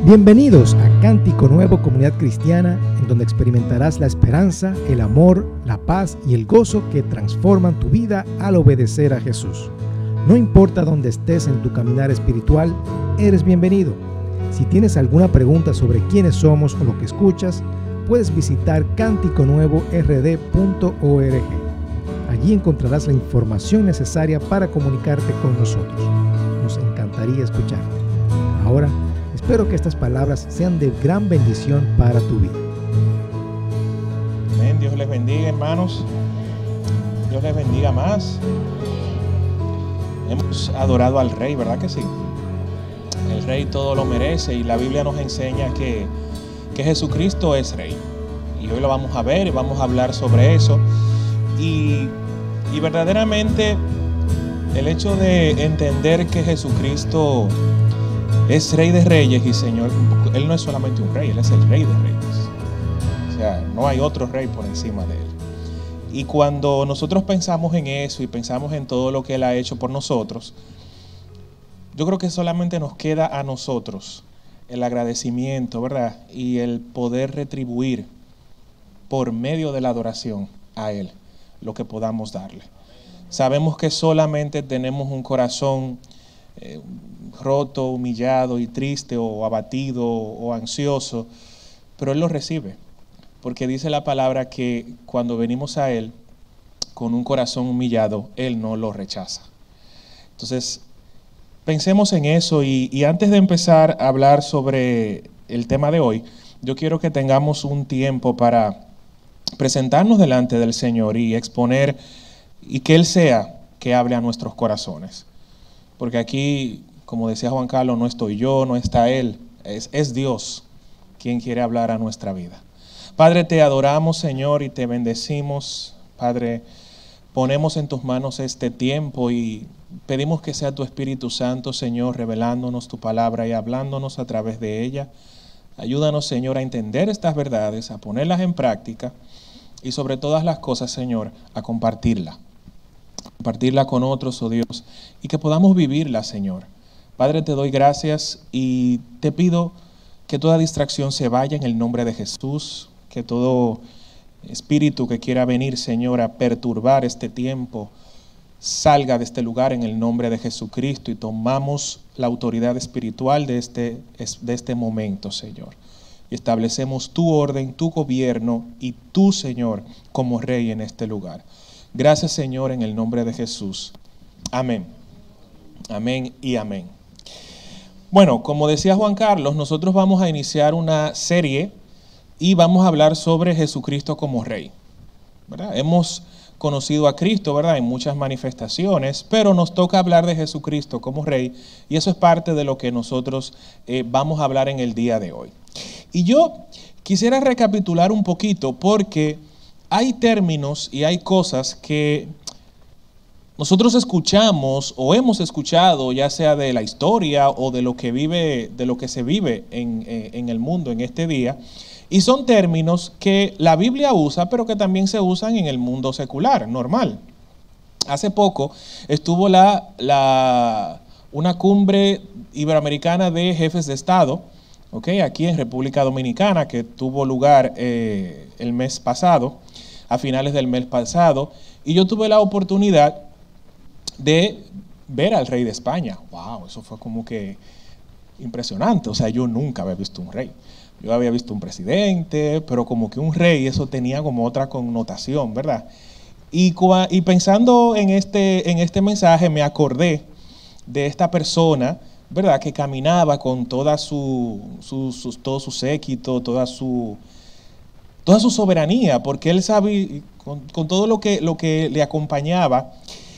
Bienvenidos a Cántico Nuevo Comunidad Cristiana, en donde experimentarás la esperanza, el amor, la paz y el gozo que transforman tu vida al obedecer a Jesús. No importa dónde estés en tu caminar espiritual, eres bienvenido. Si tienes alguna pregunta sobre quiénes somos o lo que escuchas, puedes visitar canticonuevord.org. Allí encontrarás la información necesaria para comunicarte con nosotros. Nos encantaría escucharte. Ahora, espero que estas palabras sean de gran bendición para tu vida. Amén. Dios les bendiga, hermanos. Dios les bendiga más. Hemos adorado al Rey, ¿verdad que sí? El Rey todo lo merece y la Biblia nos enseña que Jesucristo es Rey. Y hoy lo vamos a ver y vamos a hablar sobre eso. Y verdaderamente el hecho de entender que Jesucristo es Rey de Reyes y Señor, Él no es solamente un Rey, Él es el Rey de Reyes. O sea, no hay otro Rey por encima de Él. Y cuando nosotros pensamos en eso y pensamos en todo lo que Él ha hecho por nosotros, yo creo que solamente nos queda a nosotros el agradecimiento, ¿verdad? Y el poder retribuir por medio de la adoración a Él lo que podamos darle. Sabemos que solamente tenemos un corazón roto, humillado y triste o abatido o ansioso, pero Él lo recibe, porque dice la palabra que cuando venimos a Él con un corazón humillado, Él no lo rechaza. Entonces, pensemos en eso y antes de empezar a hablar sobre el tema de hoy, yo quiero que tengamos un tiempo para presentarnos delante del Señor y exponer y que Él sea que hable a nuestros corazones. Porque aquí, como decía Juan Carlos, no estoy yo, no está Él, es Dios quien quiere hablar a nuestra vida. Padre, te adoramos, Señor, y te bendecimos. Padre, ponemos en tus manos este tiempo y pedimos que sea tu Espíritu Santo, Señor, revelándonos tu palabra y hablándonos a través de ella. Ayúdanos, Señor, a entender estas verdades, a ponerlas en práctica y sobre todas las cosas, Señor, a compartirla con otros, oh Dios, y que podamos vivirla, Señor. Padre, te doy gracias y te pido que toda distracción se vaya en el nombre de Jesús, que todo espíritu que quiera venir, Señor, a perturbar este tiempo, salga de este lugar en el nombre de Jesucristo y tomamos la autoridad espiritual de este momento, Señor. Y establecemos tu orden, tu gobierno y tú, Señor, como Rey en este lugar. Gracias, Señor, en el nombre de Jesús. Amén. Amén y amén. Bueno, como decía Juan Carlos, nosotros vamos a iniciar una serie y vamos a hablar sobre Jesucristo como Rey, ¿verdad? Hemos conocido a Cristo, ¿verdad?, en muchas manifestaciones, pero nos toca hablar de Jesucristo como Rey y eso es parte de lo que nosotros vamos a hablar en el día de hoy. Y yo quisiera recapitular un poquito porque hay términos y hay cosas que nosotros escuchamos o hemos escuchado, ya sea de la historia o de lo que se vive en el mundo en este día, y son términos que la Biblia usa, pero que también se usan en el mundo secular, normal. Hace poco estuvo una cumbre iberoamericana de jefes de Estado, aquí en República Dominicana, que tuvo lugar el mes pasado, a finales del mes pasado, y yo tuve la oportunidad de ver al rey de España. ¡Wow! Eso fue como que impresionante. O sea, yo nunca había visto un rey. Yo había visto un presidente, pero como que un rey, eso tenía como otra connotación, ¿verdad? Y pensando en este mensaje, me acordé de esta persona, ¿verdad?, que caminaba con todo su séquito, toda su soberanía, porque él sabe, con todo lo que le acompañaba.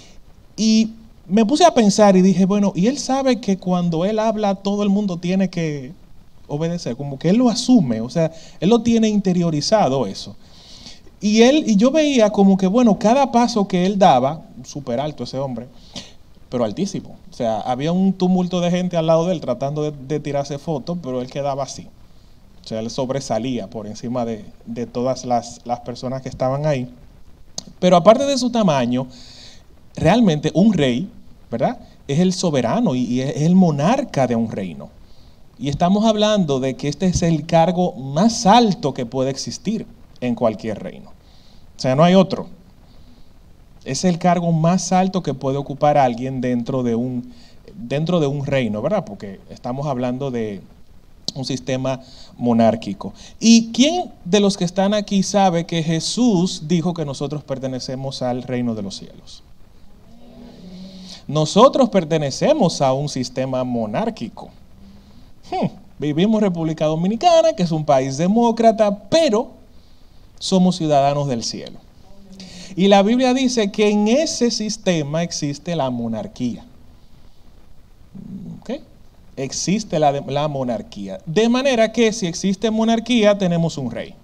Y me puse a pensar y dije, bueno, y él sabe que cuando él habla, todo el mundo tiene que obedecer, como que él lo asume, o sea, él lo tiene interiorizado eso. Y yo veía como que, bueno, cada paso que él daba, súper alto ese hombre, pero altísimo. O sea, había un tumulto de gente al lado de él tratando de tirarse fotos, pero él quedaba así. O sea, él sobresalía por encima de todas las personas que estaban ahí. Pero aparte de su tamaño, realmente un rey, ¿verdad?, es el soberano y es el monarca de un reino. Y estamos hablando de que este es el cargo más alto que puede existir en cualquier reino. O sea, no hay otro. Es el cargo más alto que puede ocupar alguien dentro de un reino, ¿verdad? Porque estamos hablando de un sistema monárquico. ¿Y quién de los que están aquí sabe que Jesús dijo que nosotros pertenecemos al reino de los cielos? Nosotros pertenecemos a un sistema monárquico. Vivimos en República Dominicana, que es un país demócrata, pero somos ciudadanos del cielo. Y la Biblia dice que en ese sistema existe la monarquía. ¿Ok? Existe la monarquía. De manera que si existe monarquía, tenemos un rey.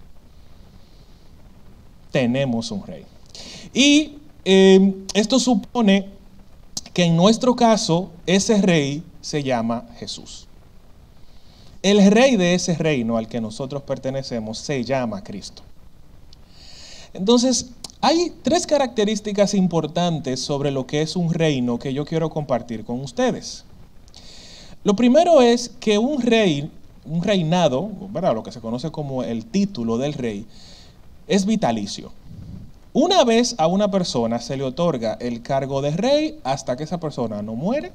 Tenemos un rey. Y esto supone que en nuestro caso, ese rey se llama Jesús. El rey de ese reino al que nosotros pertenecemos se llama Cristo. Entonces, hay 3 características importantes sobre lo que es un reino que yo quiero compartir con ustedes. Lo primero es que un reinado, ¿verdad? Lo que se conoce como el título del rey, es vitalicio. Una vez a una persona se le otorga el cargo de rey, hasta que esa persona no muere,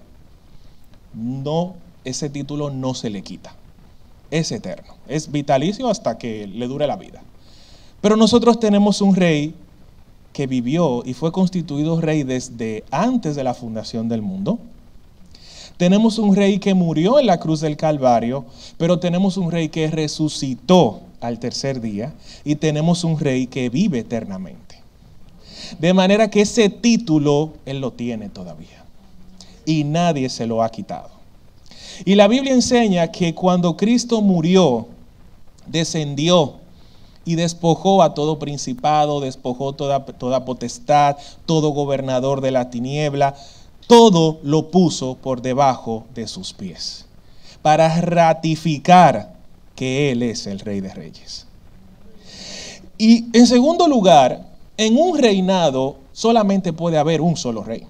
ese título no se le quita. Es eterno, es vitalicio hasta que le dure la vida. Pero nosotros tenemos un rey que vivió y fue constituido rey desde antes de la fundación del mundo. Tenemos un rey que murió en la cruz del Calvario, pero tenemos un rey que resucitó al tercer día y tenemos un rey que vive eternamente. De manera que ese título él lo tiene todavía y nadie se lo ha quitado. Y la Biblia enseña que cuando Cristo murió, descendió y despojó a todo principado, despojó toda potestad, todo gobernador de la tiniebla, todo lo puso por debajo de sus pies, para ratificar que Él es el Rey de Reyes. Y en segundo lugar, en un reinado solamente puede haber un solo rey.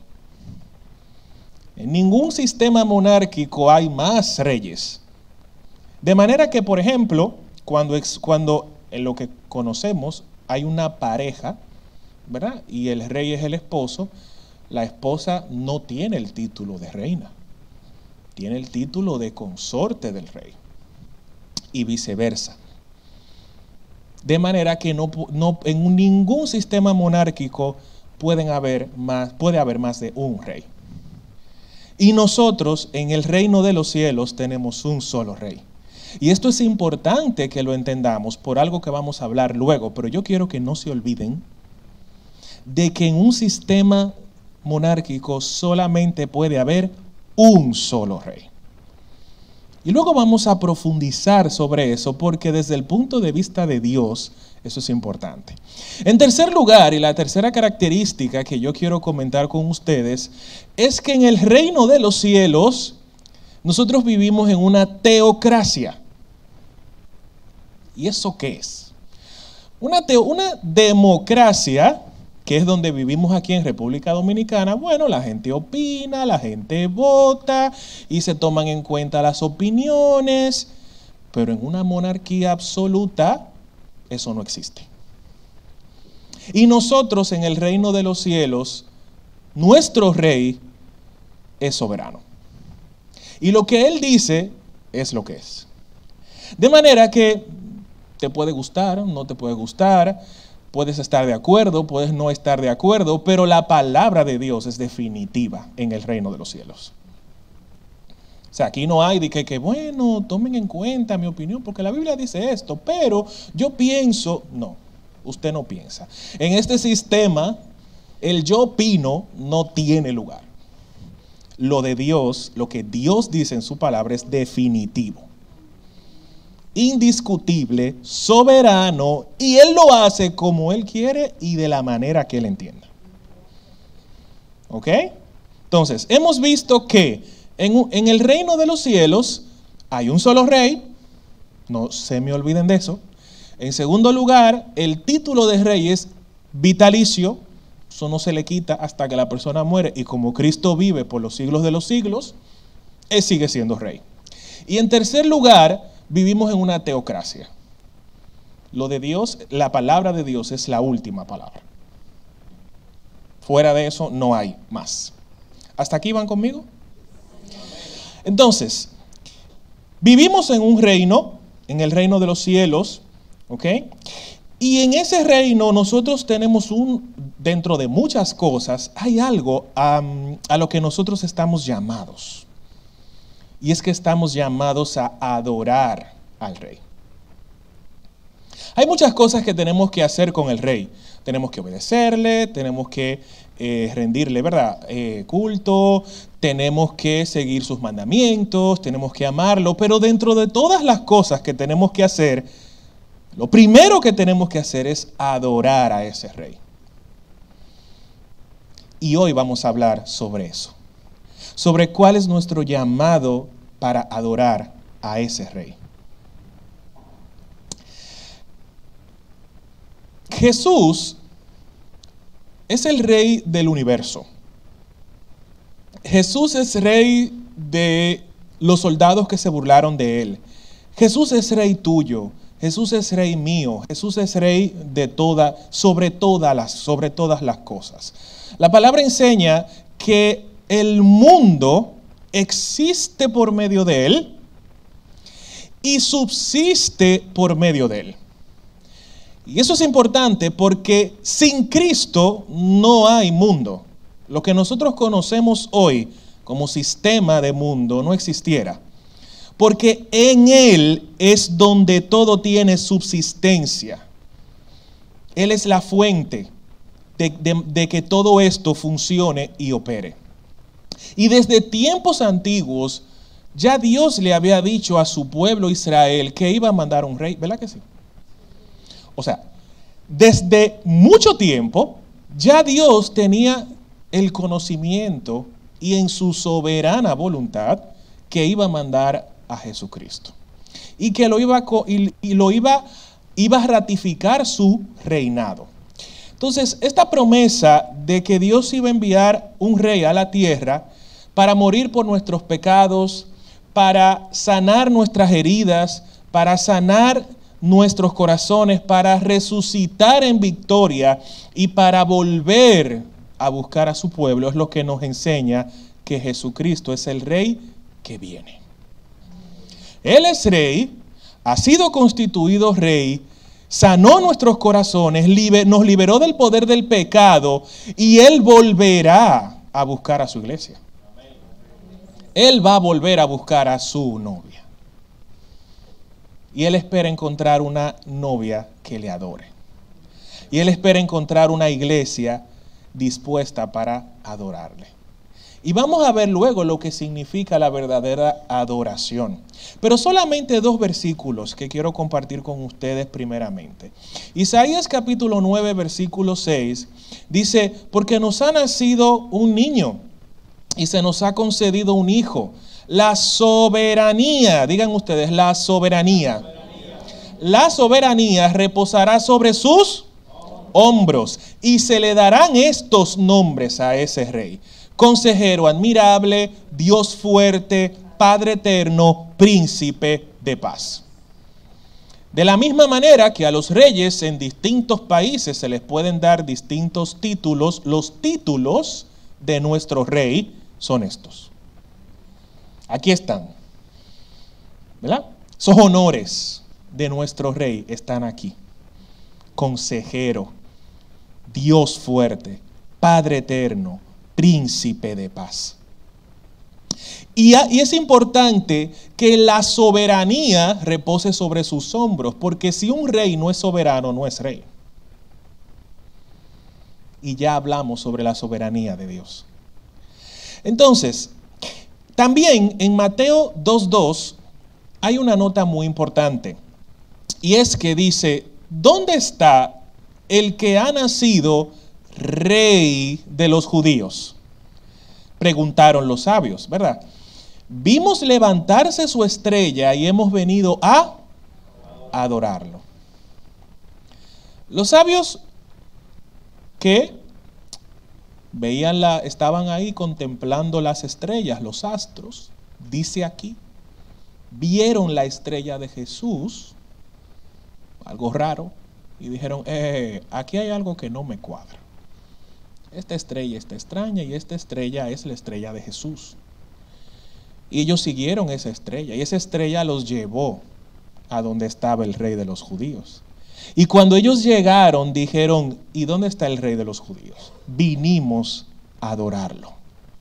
En ningún sistema monárquico hay más reyes. De manera que, por ejemplo, cuando en lo que conocemos hay una pareja, ¿verdad? Y el rey es el esposo, la esposa no tiene el título de reina, tiene el título de consorte del rey y viceversa. De manera que en ningún sistema monárquico puede haber más de un rey. Y nosotros en el reino de los cielos tenemos un solo rey. Y esto es importante que lo entendamos por algo que vamos a hablar luego, pero yo quiero que no se olviden de que en un sistema monárquico solamente puede haber un solo rey. Y luego vamos a profundizar sobre eso porque desde el punto de vista de Dios eso es importante. En tercer lugar, y la tercera característica que yo quiero comentar con ustedes es que en el reino de los cielos nosotros vivimos en una teocracia. ¿Y eso qué es? Una democracia, que es donde vivimos aquí en República Dominicana. Bueno, la gente opina, la gente vota y se toman en cuenta las opiniones, pero en una monarquía absoluta eso no existe. Y nosotros en el reino de los cielos, nuestro rey es soberano. Y lo que él dice es lo que es. De manera que te puede gustar, no te puede gustar, puedes estar de acuerdo, puedes no estar de acuerdo, pero la palabra de Dios es definitiva en el reino de los cielos. O sea, aquí no hay de que bueno, tomen en cuenta mi opinión, porque la Biblia dice esto, pero yo pienso, no, usted no piensa. En este sistema, el yo opino no tiene lugar. Lo de Dios, lo que Dios dice en su palabra es definitivo, indiscutible, soberano, y Él lo hace como Él quiere y de la manera que Él entienda. ¿Ok? Entonces, hemos visto que en el reino de los cielos hay un solo rey, no se me olviden de eso. En segundo lugar, el título de rey es vitalicio, eso no se le quita hasta que la persona muere, y como Cristo vive por los siglos de los siglos, Él sigue siendo rey. Y en tercer lugar, vivimos en una teocracia. Lo de Dios, la palabra de Dios es la última palabra. Fuera de eso no hay más. ¿Hasta aquí van conmigo? Entonces, vivimos en un reino, en el reino de los cielos, ¿ok? Y en ese reino nosotros tenemos dentro de muchas cosas, hay algo a lo que nosotros estamos llamados. Y es que estamos llamados a adorar al rey. Hay muchas cosas que tenemos que hacer con el rey. Tenemos que obedecerle, tenemos que rendirle, ¿verdad? Culto, tenemos que seguir sus mandamientos, tenemos que amarlo, pero dentro de todas las cosas que tenemos que hacer, lo primero que tenemos que hacer es adorar a ese rey. Y hoy vamos a hablar sobre eso, sobre cuál es nuestro llamado para adorar a ese rey. Jesús es el rey del universo. Jesús es rey de los soldados que se burlaron de él. Jesús es rey tuyo. Jesús es rey mío. Jesús es rey de sobre todas las cosas. La palabra enseña que el mundo existe por medio de él y subsiste por medio de él. Y eso es importante porque sin Cristo no hay mundo. Lo que nosotros conocemos hoy como sistema de mundo no existiera. Porque en Él es donde todo tiene subsistencia. Él es la fuente de que todo esto funcione y opere. Y desde tiempos antiguos ya Dios le había dicho a su pueblo Israel que iba a mandar un rey. ¿Verdad que sí? O sea, desde mucho tiempo ya Dios tenía el conocimiento y en su soberana voluntad que iba a mandar a Jesucristo. Y que iba a ratificar su reinado. Entonces, esta promesa de que Dios iba a enviar un rey a la tierra para morir por nuestros pecados, para sanar nuestras heridas, para sanar nuestros corazones, para resucitar en victoria y para volver a buscar a su pueblo, es lo que nos enseña que Jesucristo es el rey que viene. Él es rey, ha sido constituido rey, sanó nuestros corazones, nos liberó del poder del pecado y Él volverá a buscar a su iglesia. Él va a volver a buscar a su novia. Y Él espera encontrar una novia que le adore. Y Él espera encontrar una iglesia dispuesta para adorarle. Y vamos a ver luego lo que significa la verdadera adoración. Pero solamente 2 versículos que quiero compartir con ustedes primeramente. Isaías capítulo 9, versículo 6, dice, porque nos ha nacido un niño y se nos ha concedido un hijo. La soberanía, digan ustedes, la soberanía. La soberanía reposará sobre sus hombros y se le darán estos nombres a ese rey. Consejero admirable, Dios fuerte, Padre eterno, príncipe de paz. De la misma manera que a los reyes en distintos países se les pueden dar distintos títulos, los títulos de nuestro rey son estos. Aquí están, ¿verdad? Esos honores de nuestro rey están aquí. Consejero, Dios fuerte, Padre eterno, príncipe de paz. Y es importante que la soberanía repose sobre sus hombros, porque si un rey no es soberano, no es rey. Y ya hablamos sobre la soberanía de Dios. Entonces, también en Mateo 2:2 hay una nota muy importante. Y es que dice, ¿dónde está el que ha nacido rey de los judíos? Preguntaron los sabios, ¿verdad? Vimos levantarse su estrella y hemos venido a adorarlo. Los sabios que estaban ahí contemplando las estrellas, los astros, dice aquí, vieron la estrella de Jesús, algo raro, y dijeron, aquí hay algo que no me cuadra. Esta estrella está extraña y esta estrella es la estrella de Jesús. Y ellos siguieron esa estrella y esa estrella los llevó a donde estaba el rey de los judíos. Y cuando ellos llegaron, dijeron, ¿y dónde está el rey de los judíos? Vinimos a adorarlo.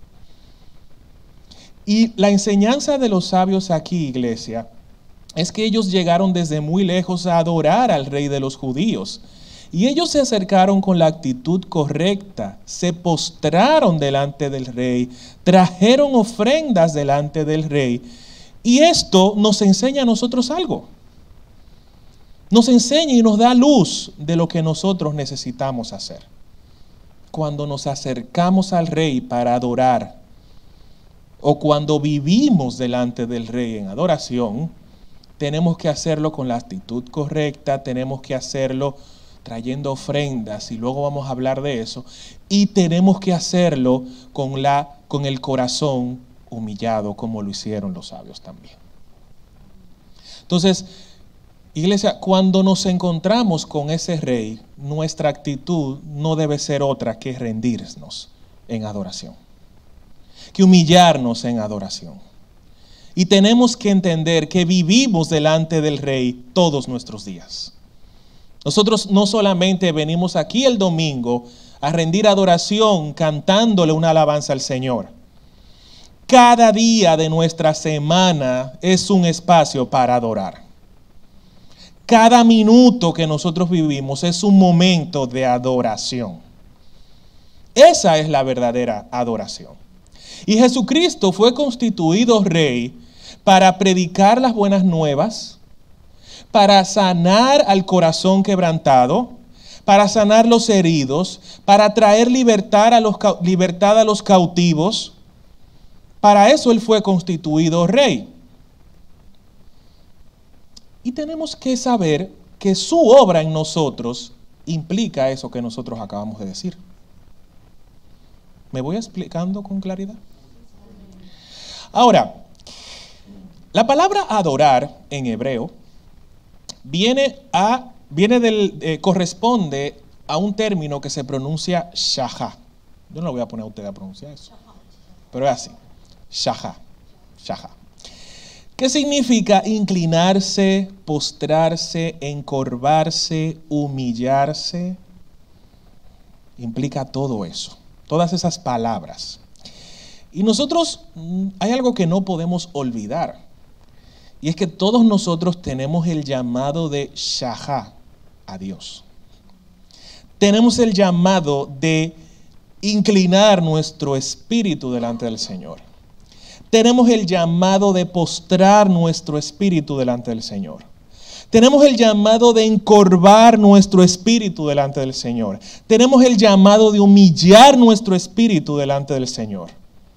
Y la enseñanza de los sabios aquí, iglesia, es que ellos llegaron desde muy lejos a adorar al rey de los judíos. Y ellos se acercaron con la actitud correcta, se postraron delante del rey, trajeron ofrendas delante del rey. Y esto nos enseña a nosotros algo. Nos enseña y nos da luz de lo que nosotros necesitamos hacer. Cuando nos acercamos al rey para adorar, o cuando vivimos delante del rey en adoración, tenemos que hacerlo con la actitud correcta, tenemos que hacerlo trayendo ofrendas, y luego vamos a hablar de eso, y tenemos que hacerlo con el corazón humillado, como lo hicieron los sabios también. Entonces, iglesia, cuando nos encontramos con ese rey, nuestra actitud no debe ser otra que rendirnos en adoración, que humillarnos en adoración. Y tenemos que entender que vivimos delante del rey todos nuestros días. Nosotros no solamente venimos aquí el domingo a rendir adoración cantándole una alabanza al Señor. Cada día de nuestra semana es un espacio para adorar. Cada minuto que nosotros vivimos es un momento de adoración. Esa es la verdadera adoración. Y Jesucristo fue constituido rey para predicar las buenas nuevas, para sanar al corazón quebrantado, para sanar los heridos, para traer libertad a los cautivos. Para eso Él fue constituido rey. Y tenemos que saber que su obra en nosotros implica eso que nosotros acabamos de decir. ¿Me voy explicando con claridad? Ahora, la palabra adorar en hebreo corresponde a un término que se pronuncia shahá. Yo no lo voy a poner a usted a pronunciar eso, pero es así, shahá. ¿Qué significa inclinarse, postrarse, encorvarse, humillarse? Implica todo eso, todas esas palabras. Y nosotros, hay algo que no podemos olvidar. Y es que todos nosotros tenemos el llamado de shahá a Dios. Tenemos el llamado de inclinar nuestro espíritu delante del Señor. Tenemos el llamado de postrar nuestro espíritu delante del Señor. Tenemos el llamado de encorvar nuestro espíritu delante del Señor. Tenemos el llamado de humillar nuestro espíritu delante del Señor.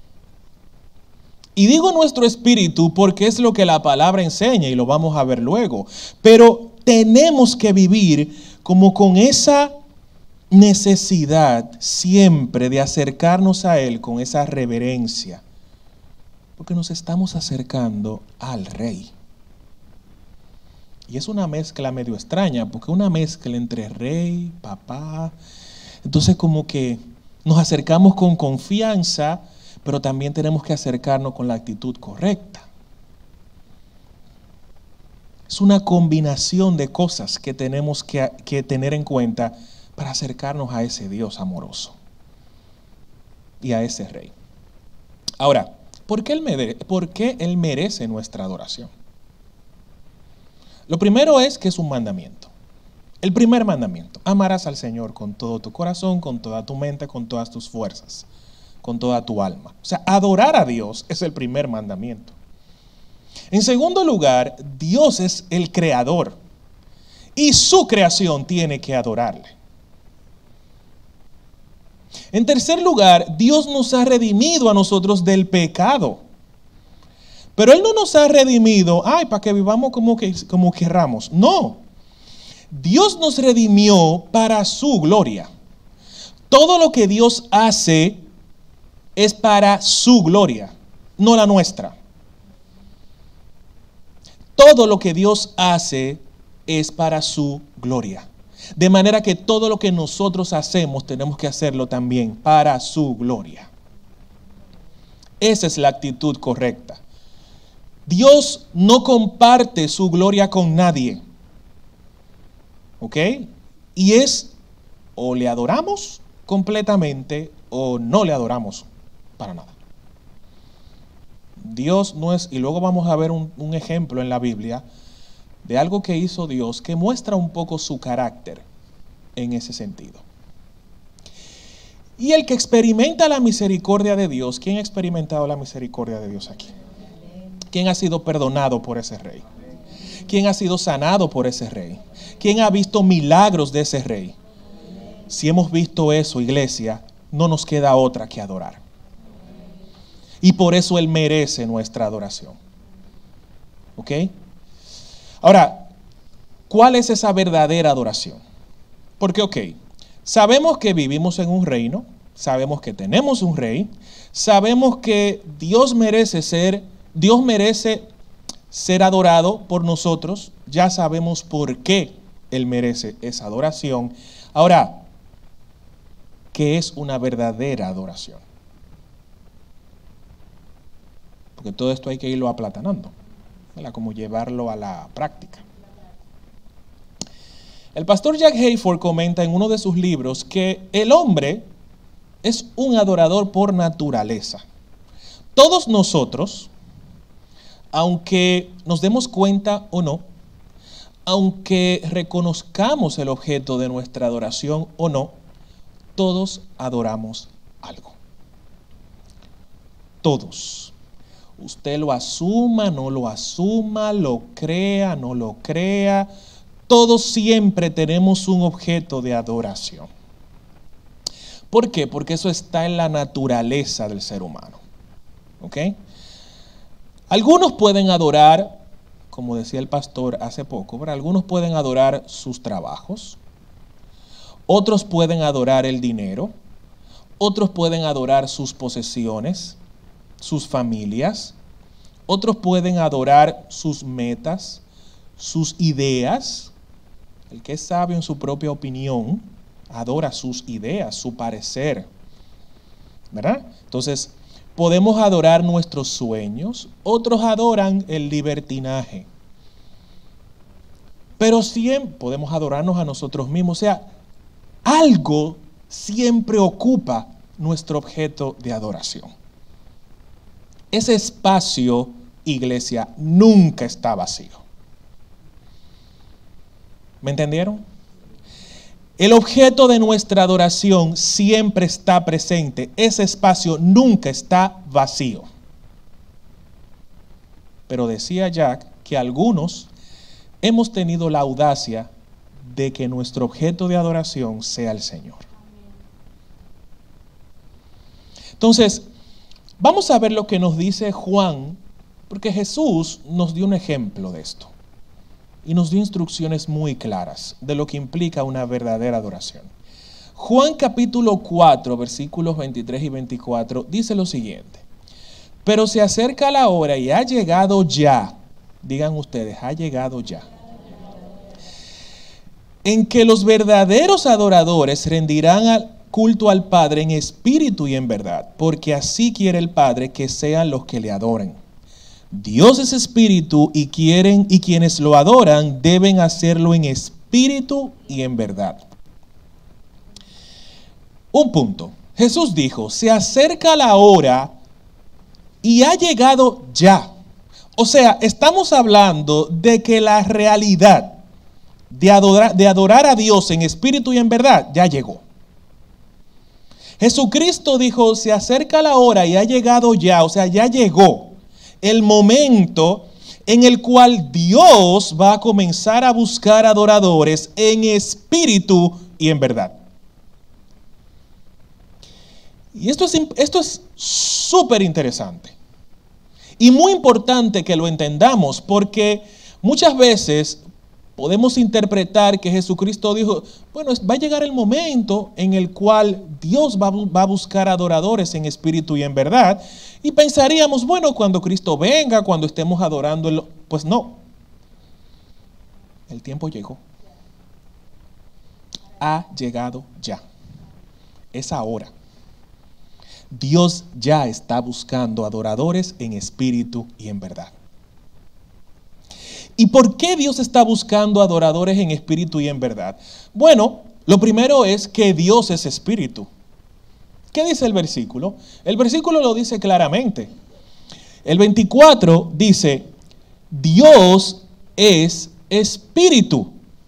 Y digo nuestro espíritu porque es lo que la palabra enseña y lo vamos a ver luego. Pero tenemos que vivir como con esa necesidad siempre de acercarnos a Él con esa reverencia. Porque nos estamos acercando al Rey. Y es una mezcla medio extraña, porque es una mezcla entre Rey, Papá. Entonces como que nos acercamos con confianza, pero también tenemos que acercarnos con la actitud correcta. Es una combinación de cosas que tenemos que tener en cuenta para acercarnos a ese Dios amoroso y a ese Rey. Ahora, ¿por qué Él merece nuestra adoración? Lo primero es que es un mandamiento. El primer mandamiento: amarás al Señor con todo tu corazón, con toda tu mente, con todas tus fuerzas, con toda tu alma. O sea, adorar a Dios es el primer mandamiento. En segundo lugar, Dios es el creador y su creación tiene que adorarle. En tercer lugar, Dios nos ha redimido a nosotros del pecado. Pero Él no nos ha redimido, para que vivamos como querramos. No. Dios nos redimió para su gloria. Todo lo que Dios hace es para su gloria, no la nuestra. Todo lo que Dios hace es para su gloria. De manera que todo lo que nosotros hacemos tenemos que hacerlo también para su gloria. Esa es la actitud correcta. Dios no comparte su gloria con nadie. ¿Ok? Y es o le adoramos completamente o no le adoramos para nada. Dios no es, y luego vamos a ver un ejemplo en la Biblia de algo que hizo Dios que muestra un poco su carácter en ese sentido. Y el que experimenta la misericordia de Dios, ¿quién ha experimentado la misericordia de Dios aquí? ¿Quién ha sido perdonado por ese rey? ¿Quién ha sido sanado por ese rey? ¿Quién ha visto milagros de ese rey? Si hemos visto eso, iglesia, no nos queda otra que adorar. Y por eso Él merece nuestra adoración. ¿Ok? Ahora, ¿cuál es esa verdadera adoración? Porque, sabemos que vivimos en un reino, sabemos que tenemos un rey, sabemos que Dios merece ser adorado por nosotros, ya sabemos por qué Él merece esa adoración. Ahora, ¿qué es una verdadera adoración? Porque todo esto hay que irlo aplatanando, ¿verdad? Como llevarlo a la práctica. El pastor Jack Hayford comenta en uno de sus libros que el hombre es un adorador por naturaleza. Todos nosotros, aunque nos demos cuenta o no, aunque reconozcamos el objeto de nuestra adoración o no, todos adoramos algo. Todos. Usted lo asuma, no lo asuma, lo crea, no lo crea. Todos siempre tenemos un objeto de adoración. ¿Por qué? Porque eso está en la naturaleza del ser humano. ¿Ok? Algunos pueden adorar, como decía el pastor hace poco, ¿verdad? Algunos pueden adorar sus trabajos. Otros pueden adorar el dinero. Otros pueden adorar sus posesiones, sus familias. Otros pueden adorar sus metas, sus ideas. El que es sabio en su propia opinión adora sus ideas, su parecer, ¿verdad? Entonces, podemos adorar nuestros sueños, otros adoran el libertinaje. Pero siempre podemos adorarnos a nosotros mismos. O sea, algo siempre ocupa nuestro objeto de adoración. Ese espacio, iglesia, nunca está vacío. ¿Me entendieron? El objeto de nuestra adoración siempre está presente. Ese espacio nunca está vacío. Pero decía Jack que algunos hemos tenido la audacia de que nuestro objeto de adoración sea el Señor. Entonces, vamos a ver lo que nos dice Juan, porque Jesús nos dio un ejemplo de esto. Y nos dio instrucciones muy claras de lo que implica una verdadera adoración. Juan capítulo 4, versículos 23 y 24, dice lo siguiente. Pero se acerca la hora y ha llegado ya, digan ustedes, ha llegado ya, en que los verdaderos adoradores rendirán culto al Padre en espíritu y en verdad, porque así quiere el Padre que sean los que le adoren. Dios es espíritu y quienes lo adoran deben hacerlo en espíritu y en verdad. Un punto. Jesús dijo, se acerca la hora y ha llegado ya. O sea, estamos hablando de que la realidad de adorar a Dios en espíritu y en verdad ya llegó. Jesucristo dijo, se acerca la hora y ha llegado ya, o sea, ya llegó el momento en el cual Dios va a comenzar a buscar adoradores en espíritu y en verdad. Y esto es súper interesante y muy importante que lo entendamos, porque muchas veces podemos interpretar que Jesucristo dijo, bueno, va a llegar el momento en el cual Dios va a buscar adoradores en espíritu y en verdad. Y pensaríamos, bueno, cuando Cristo venga, cuando estemos adorándolo, pues no. El tiempo llegó. Ha llegado ya. Es ahora. Dios ya está buscando adoradores en espíritu y en verdad. ¿Y por qué Dios está buscando adoradores en espíritu y en verdad? Bueno, lo primero es que Dios es espíritu. ¿Qué dice el versículo? El versículo lo dice claramente. El 24 dice, Dios es espíritu.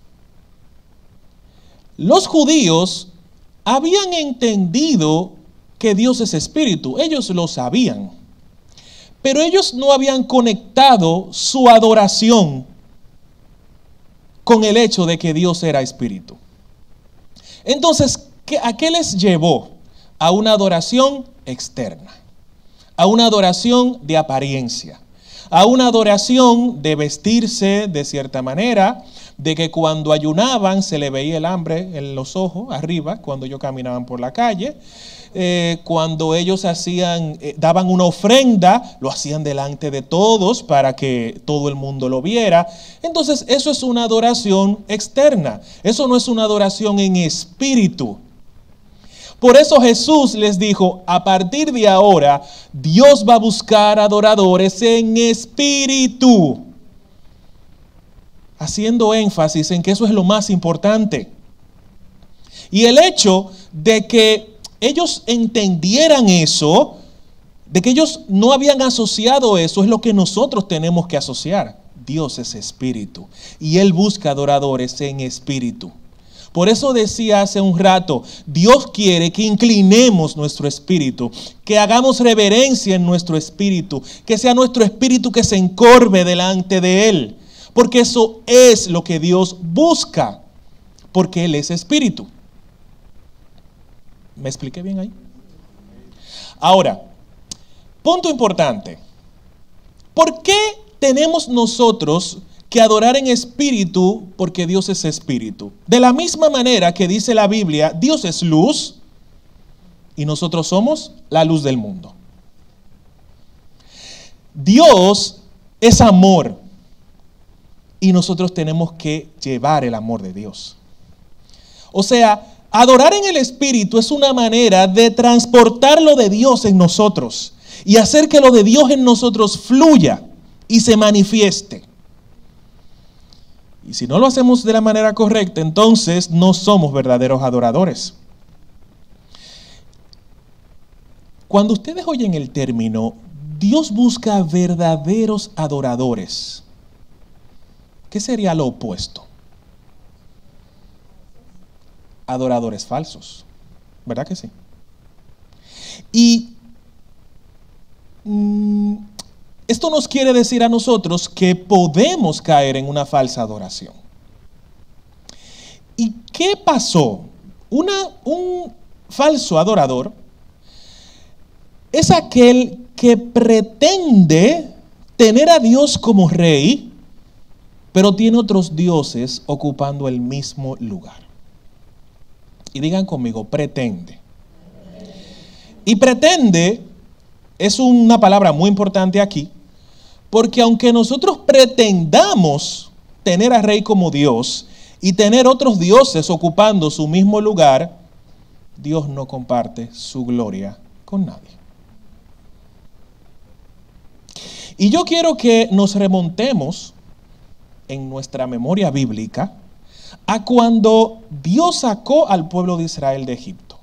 Los judíos habían entendido que Dios es espíritu. Ellos lo sabían. Pero ellos no habían conectado su adoración con el hecho de que Dios era espíritu. Entonces, ¿a qué les llevó? A una adoración externa, a una adoración de apariencia, a una adoración de vestirse de cierta manera, de que cuando ayunaban se le veía el hambre en los ojos arriba, cuando ellos caminaban por la calle. Cuando ellos daban una ofrenda, lo hacían delante de todos para que todo el mundo lo viera. Entonces eso es una adoración externa, eso no es una adoración en espíritu. Por eso Jesús les dijo, a partir de ahora, Dios va a buscar adoradores en espíritu, haciendo énfasis en que eso es lo más importante. Y el hecho de que ellos entendieran eso, de que ellos no habían asociado eso, es lo que nosotros tenemos que asociar. Dios es espíritu y Él busca adoradores en espíritu. Por eso decía hace un rato, Dios quiere que inclinemos nuestro espíritu, que hagamos reverencia en nuestro espíritu, que sea nuestro espíritu que se encorve delante de Él, porque eso es lo que Dios busca, porque Él es espíritu. ¿Me expliqué bien ahí? Ahora, punto importante. ¿Por qué tenemos nosotros que adorar en espíritu? Porque Dios es espíritu. De la misma manera que dice la Biblia, Dios es luz y nosotros somos la luz del mundo. Dios es amor y nosotros tenemos que llevar el amor de Dios. O sea, adorar en el espíritu es una manera de transportar lo de Dios en nosotros y hacer que lo de Dios en nosotros fluya y se manifieste. Y si no lo hacemos de la manera correcta, entonces no somos verdaderos adoradores. Cuando ustedes oyen el término, Dios busca verdaderos adoradores, ¿qué sería lo opuesto? Adoradores falsos, ¿verdad que sí? Y esto nos quiere decir a nosotros que podemos caer en una falsa adoración. ¿Y qué pasó? Un falso adorador es aquel que pretende tener a Dios como rey, pero tiene otros dioses ocupando el mismo lugar. Y digan conmigo, pretende. Y pretende es una palabra muy importante aquí, porque aunque nosotros pretendamos tener a Rey como Dios y tener otros dioses ocupando su mismo lugar, Dios no comparte su gloria con nadie. Y yo quiero que nos remontemos en nuestra memoria bíblica a cuando Dios sacó al pueblo de Israel de Egipto.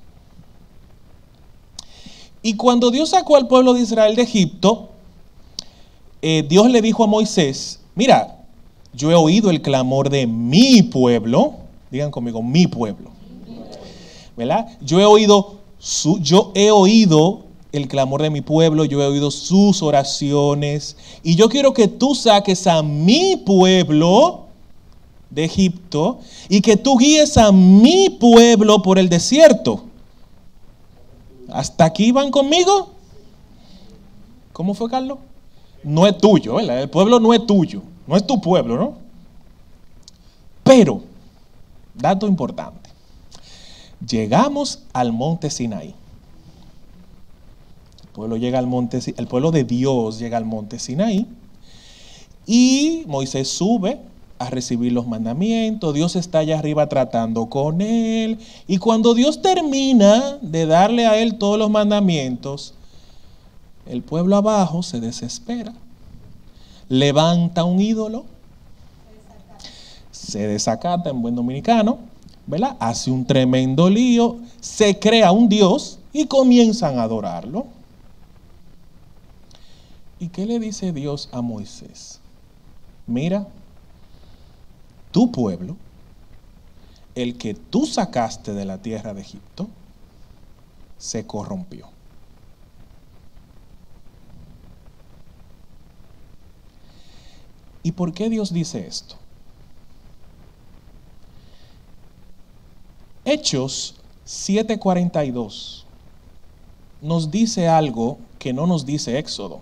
Y cuando Dios sacó al pueblo de Israel de Egipto, Dios le dijo a Moisés, mira, yo he oído el clamor de mi pueblo, digan conmigo, mi pueblo, ¿verdad? Yo he oído el clamor de mi pueblo, yo he oído sus oraciones, y yo quiero que tú saques a mi pueblo de Egipto y que tú guíes a mi pueblo por el desierto. ¿Hasta aquí van conmigo? ¿Cómo fue, Carlos? No es tuyo, ¿verdad? El pueblo no es tuyo, no es tu pueblo, ¿no? Pero, dato importante, llegamos al monte Sinaí. El pueblo de Dios llega al monte Sinaí y Moisés sube a recibir los mandamientos. Dios está allá arriba tratando con él. Y cuando Dios termina de darle a él todos los mandamientos, el pueblo abajo se desespera. Levanta un ídolo. Se desacata en buen dominicano, ¿verdad? Hace un tremendo lío. Se crea un Dios y comienzan a adorarlo. ¿Y qué le dice Dios a Moisés? Mira, tu pueblo, el que tú sacaste de la tierra de Egipto, se corrompió. ¿Y por qué Dios dice esto? Hechos 7:42 nos dice algo que no nos dice Éxodo.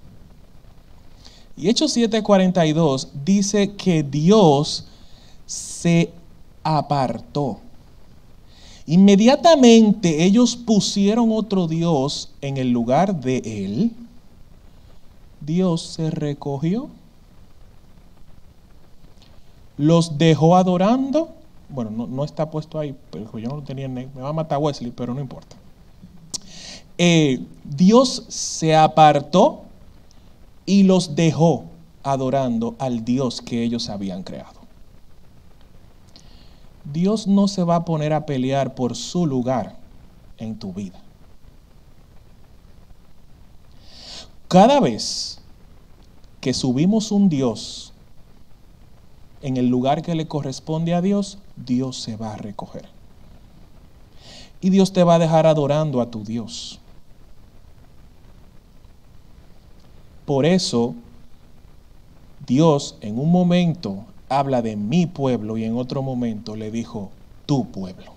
Y Hechos 7:42 dice que Dios se apartó. Inmediatamente ellos pusieron otro Dios en el lugar de él. Dios se recogió. Los dejó adorando. Bueno, no está puesto ahí, pero yo no lo tenía. Me va a matar Wesley, pero no importa. Dios se apartó y los dejó adorando al Dios que ellos habían creado. Dios no se va a poner a pelear por su lugar en tu vida. Cada vez que subimos un Dios en el lugar que le corresponde a Dios, Dios se va a recoger. Y Dios te va a dejar adorando a tu Dios. Por eso, Dios en un momento habla de mi pueblo y en otro momento le dijo tu pueblo.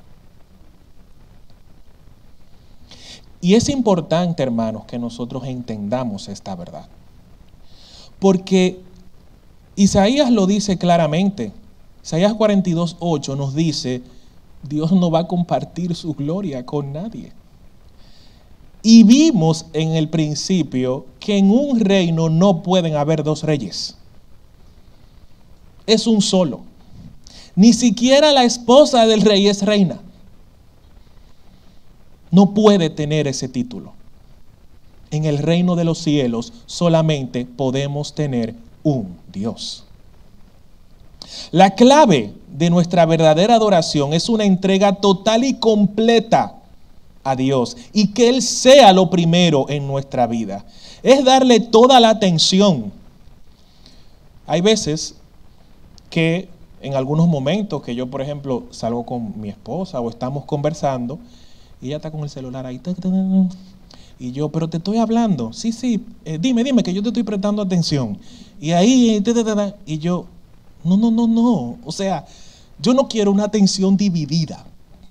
Y es importante, hermanos, que nosotros entendamos esta verdad. Porque Isaías lo dice claramente. Isaías 42:8 nos dice, Dios no va a compartir su gloria con nadie. Y vimos en el principio que en un reino no pueden haber dos reyes. Es un solo. Ni siquiera la esposa del rey es reina. No puede tener ese título. En el reino de los cielos solamente podemos tener un Dios. La clave de nuestra verdadera adoración es una entrega total y completa a Dios y que Él sea lo primero en nuestra vida. Es darle toda la atención. Hay veces que en algunos momentos que yo, por ejemplo, salgo con mi esposa o estamos conversando y ella está con el celular ahí y yo, pero te estoy hablando, sí, dime que yo te estoy prestando atención y ahí y yo, no, o sea, yo no quiero una atención dividida,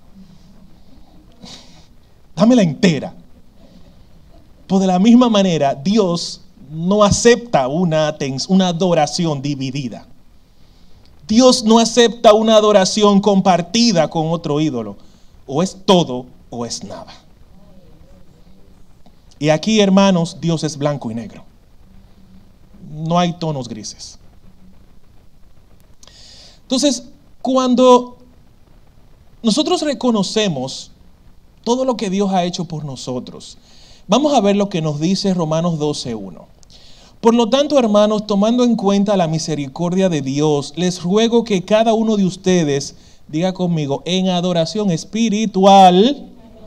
dámela entera. Pues de la misma manera Dios no acepta una adoración dividida. Dios no acepta una adoración compartida con otro ídolo. O es todo o es nada. Y aquí, hermanos, Dios es blanco y negro. No hay tonos grises. Entonces, cuando nosotros reconocemos todo lo que Dios ha hecho por nosotros, vamos a ver lo que nos dice Romanos 12:1. Por lo tanto, hermanos, tomando en cuenta la misericordia de Dios, les ruego que cada uno de ustedes, diga conmigo, en adoración espiritual,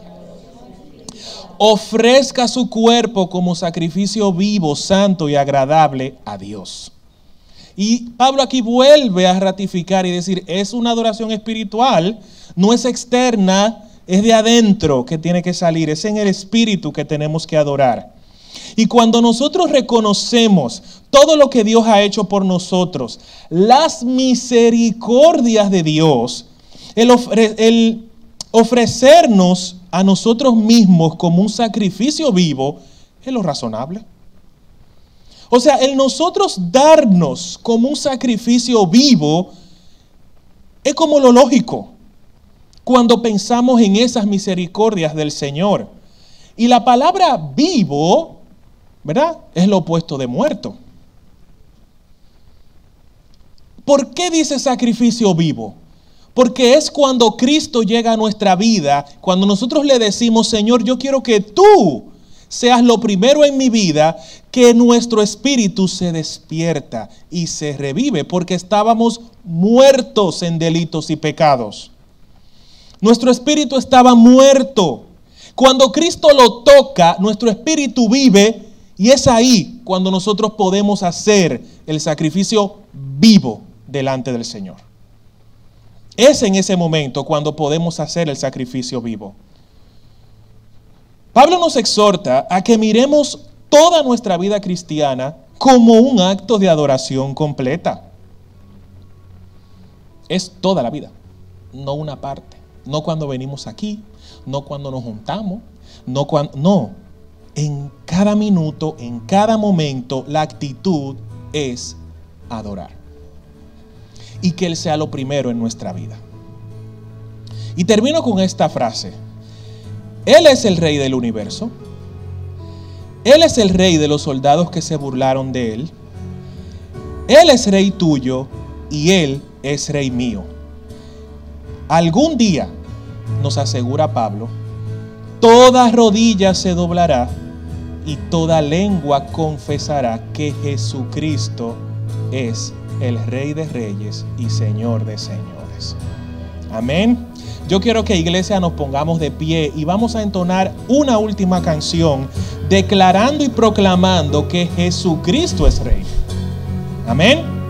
ofrezca su cuerpo como sacrificio vivo, santo y agradable a Dios. Y Pablo aquí vuelve a ratificar y decir, es una adoración espiritual, no es externa, es de adentro que tiene que salir, es en el espíritu que tenemos que adorar. Y cuando nosotros reconocemos todo lo que Dios ha hecho por nosotros, las misericordias de Dios, el ofrecernos a nosotros mismos como un sacrificio vivo, es lo razonable. O sea, el nosotros darnos como un sacrificio vivo es como lo lógico cuando pensamos en esas misericordias del Señor. Y la palabra vivo, ¿verdad?, es lo opuesto de muerto. ¿Por qué dice sacrificio vivo? Porque es cuando Cristo llega a nuestra vida, cuando nosotros le decimos, Señor, yo quiero que tú seas lo primero en mi vida, que nuestro espíritu se despierta y se revive, porque estábamos muertos en delitos y pecados. Nuestro espíritu estaba muerto. Cuando Cristo lo toca, nuestro espíritu vive, y es ahí cuando nosotros podemos hacer el sacrificio vivo delante del Señor. Es en ese momento cuando podemos hacer el sacrificio vivo. Pablo nos exhorta a que miremos toda nuestra vida cristiana como un acto de adoración completa. Es toda la vida, no una parte. No cuando venimos aquí, no cuando nos juntamos, no. En cada minuto, en cada momento, la actitud es adorar. Y que Él sea lo primero en nuestra vida. Y termino con esta frase. Él es el Rey del universo. Él es el Rey de los soldados que se burlaron de Él. Él es Rey tuyo y Él es Rey mío. Algún día, nos asegura Pablo, toda rodilla se doblará y toda lengua confesará que Jesucristo es el Rey de Reyes y Señor de Señores. Amén. Yo quiero que, iglesia, nos pongamos de pie y vamos a entonar una última canción declarando y proclamando que Jesucristo es Rey. Amén.